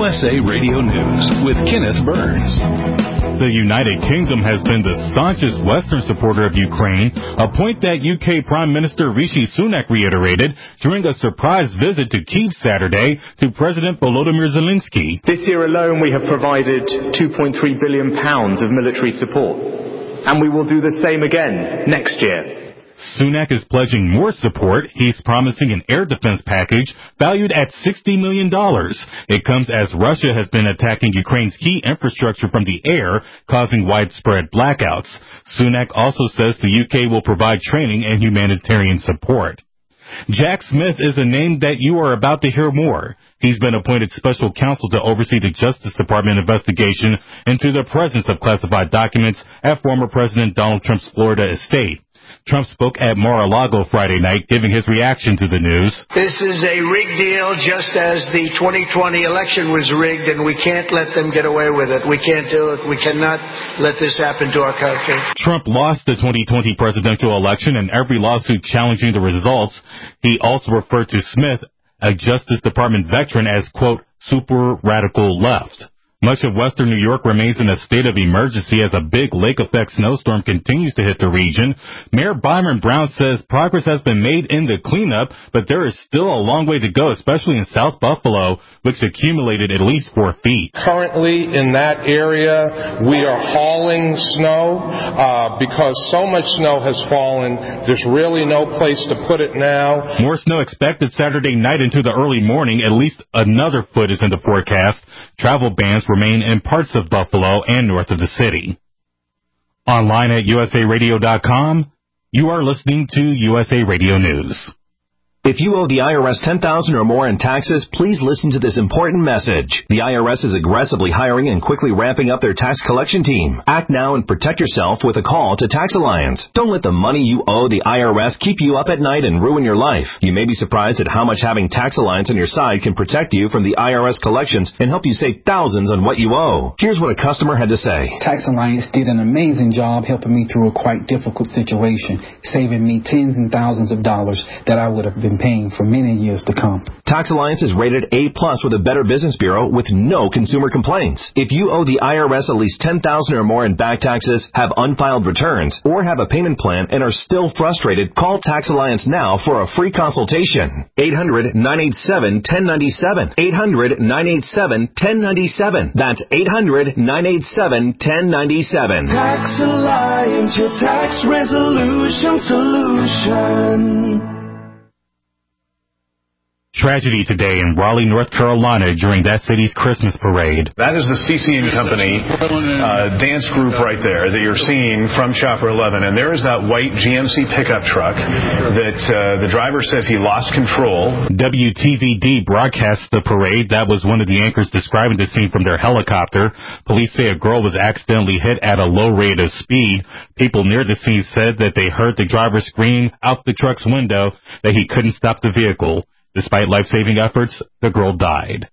USA Radio News with Kenneth Burns. The United Kingdom has been the staunchest Western supporter of Ukraine, a point that UK Prime Minister Rishi Sunak reiterated during a surprise visit to Kyiv Saturday to President Volodymyr Zelensky. This year alone, we have provided £2.3 billion of military support, and we will do the same again next year. Sunak is pledging more support. He's promising an air defense package valued at $60 million. It comes as Russia has been attacking Ukraine's key infrastructure from the air, causing widespread blackouts. Sunak also says the UK will provide training and humanitarian support. Jack Smith is a name that you are about to hear more. He's been appointed special counsel to oversee the Justice Department investigation into the presence of classified documents at former President Donald Trump's Florida estate. Trump spoke at Mar-a-Lago Friday night, giving his reaction to the news. This is a rigged deal, just as the 2020 election was rigged, and we can't let them get away with it. We can't do it. We cannot let this happen to our country. Trump lost the 2020 presidential election and every lawsuit challenging the results. He also referred to Smith, a Justice Department veteran, as, quote, super radical left. Much of western New York remains in a state of emergency as a big lake-effect snowstorm continues to hit the region. Mayor Byron Brown says progress has been made in the cleanup, but there is still a long way to go, especially in South Buffalo, which accumulated at least 4 feet. Currently in that area, we are hauling snow because so much snow has fallen. There's really no place to put it now. More snow expected Saturday night into the early morning. At least another foot is in the forecast. Travel bans remain in parts of Buffalo and north of the city. Online at usaradio.com, you are listening to USA Radio News. If you owe the IRS $10,000 or more in taxes, please listen to this important message. The IRS is aggressively hiring and quickly ramping up their tax collection team. Act now and protect yourself with a call to Tax Alliance. Don't let the money you owe the IRS keep you up at night and ruin your life. You may be surprised at how much having Tax Alliance on your side can protect you from the IRS collections and help you save thousands on what you owe. Here's what a customer had to say. Tax Alliance did an amazing job helping me through a quite difficult situation, saving me tens and thousands of dollars that I would have been paying for many years to come. Tax Alliance is rated A+ with a Better Business Bureau with no consumer complaints. If you owe the IRS at least $10,000 or more in back taxes, have unfiled returns, or have a payment plan and are still frustrated, call Tax Alliance now for a free consultation. 800-987-1097. 800-987-1097. That's 800-987-1097. Tax Alliance, your tax resolution solution. Tragedy today in Raleigh, North Carolina during that city's Christmas parade. That is the CCM Company dance group right there that you're seeing from Chopper 11. And there is that white GMC pickup truck that the driver says he lost control. WTVD broadcasts the parade. That was one of the anchors describing the scene from their helicopter. Police say a girl was accidentally hit at a low rate of speed. People near the scene said that they heard the driver scream out the truck's window that he couldn't stop the vehicle. Despite life-saving efforts, the girl died.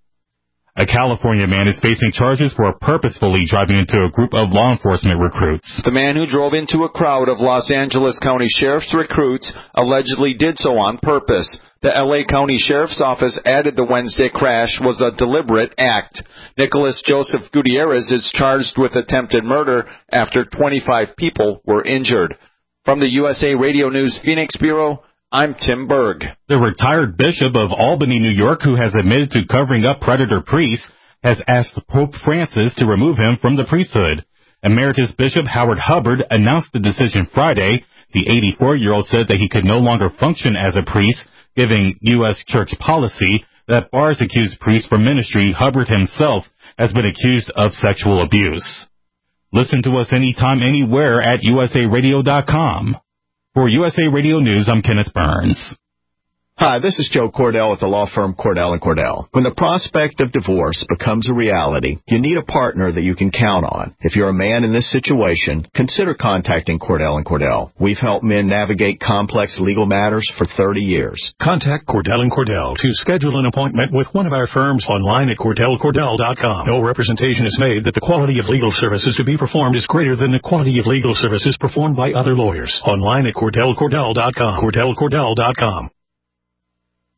A California man is facing charges for purposefully driving into a group of law enforcement recruits. The man who drove into a crowd of Los Angeles County Sheriff's recruits allegedly did so on purpose. The L.A. County Sheriff's Office added the Wednesday crash was a deliberate act. Nicholas Joseph Gutierrez is charged with attempted murder after 25 people were injured. From the USA Radio News Phoenix Bureau, I'm Tim Berg. The retired bishop of Albany, New York, who has admitted to covering up predator priests, has asked Pope Francis to remove him from the priesthood. Emeritus Bishop Howard Hubbard announced the decision Friday. The 84-year-old said that he could no longer function as a priest, giving U.S. church policy that bars accused priests from ministry. Hubbard himself has been accused of sexual abuse. Listen to us anytime, anywhere at usaradio.com. For USA Radio News, I'm Kenneth Burns. Hi, this is Joe Cordell at the law firm Cordell & Cordell. When the prospect of divorce becomes a reality, you need a partner that you can count on. If you're a man in this situation, consider contacting Cordell & Cordell. We've helped men navigate complex legal matters for 30 years. Contact Cordell & Cordell to schedule an appointment with one of our firms online at CordellCordell.com. No representation is made that the quality of legal services to be performed is greater than the quality of legal services performed by other lawyers. Online at CordellCordell.com. CordellCordell.com.